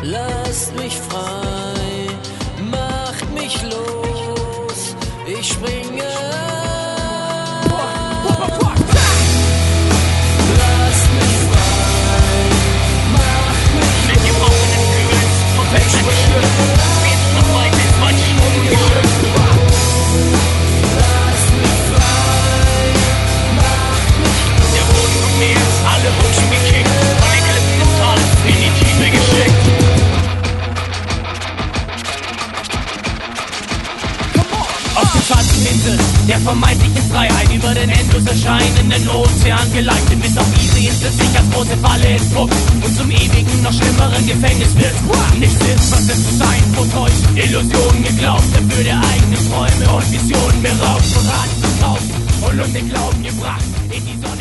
lasst mich frei, macht mich los, ich springe. Lasst mich frei, macht mich los. Mit gebrochenen Flügeln verfällt ein Stück, geht's noch weit ins Wandschwung. Lasst mich frei, macht mich los. Der Boden vom Meer, alle Rutschen gekickt, von den Klippen des Tales in die Tiefe geschickt. Auf der schwarzen Insel der vermeintlichen Freiheit, über den endlos erscheinenden Ozean geleitet, bis auf diese Insel sich als große Falle entpuppt und zum ewigen, noch schlimmeren Gefängnis wird. Nichts ist, was es zu sein vortäuscht, Illusionen geglaubt, dafür der eigenen Träume und Visionen beraubt, von Rat und Glauben und den Glauben gebracht in die Sonne.